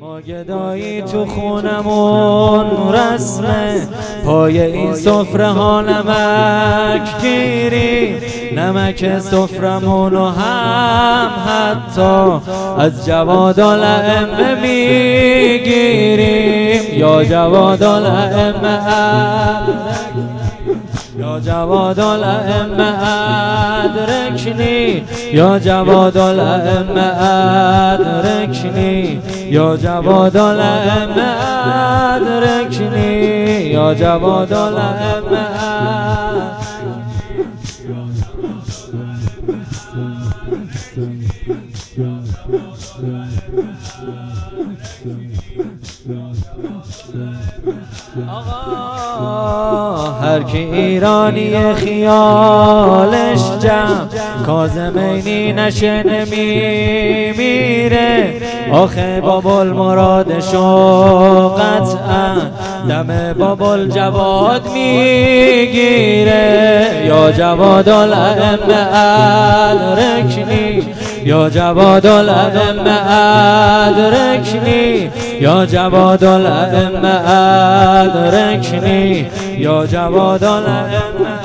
ما گدایی تو خونمون رسمه، پای این سفره ها نمک گیری، نمک سفرمونو هم حتی از جوادالائمه میگیریم. یا جوادالائمه یا جوادالائمه ادرکنی، یا جوادالائمه ادرکنی، یا جوادالائمه ادرکنی، یا جوادالائمه. هر کی ایرانی خیالش جمع، کاظمینی نشه نمیمیره. آخه بابل مرادشو قطعا دم بابل جواد میگیره. یا جوادالائمه ادرکنی، یا جوادالائمه ادرکنی، یا جوادالائمه ادرکنی، یا جوادالائمه.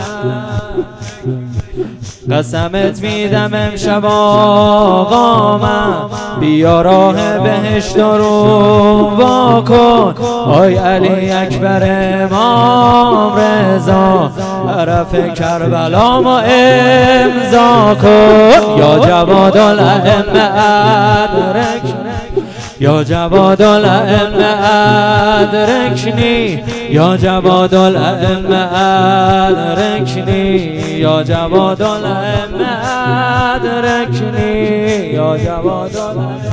قسمت میدم امشب آقامم، بیا راه بهشت رو واکن. آی علی اکبر امام رضا، عرف کربلا ما امضا کن. یا جوادالائمه ادرکنی، یا جوادالائمه ادرکنی، یا جوادالائمه ادرکنی، یا جوادالائمه ادرکنی، یا جوادالائمه.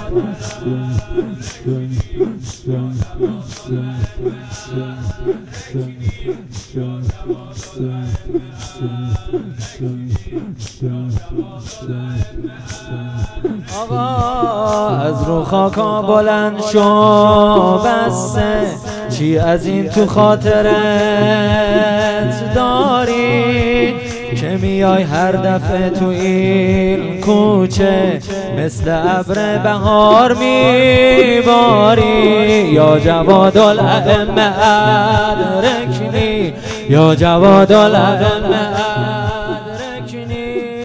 آقا از رو خاکا بلند شو بسته، چی از این تو خاطرت داری که میای هر دفعه تو این کوچه مثل ابر بهار میباری. یا جوادالائمه ادرکنی، یا جوادالائمه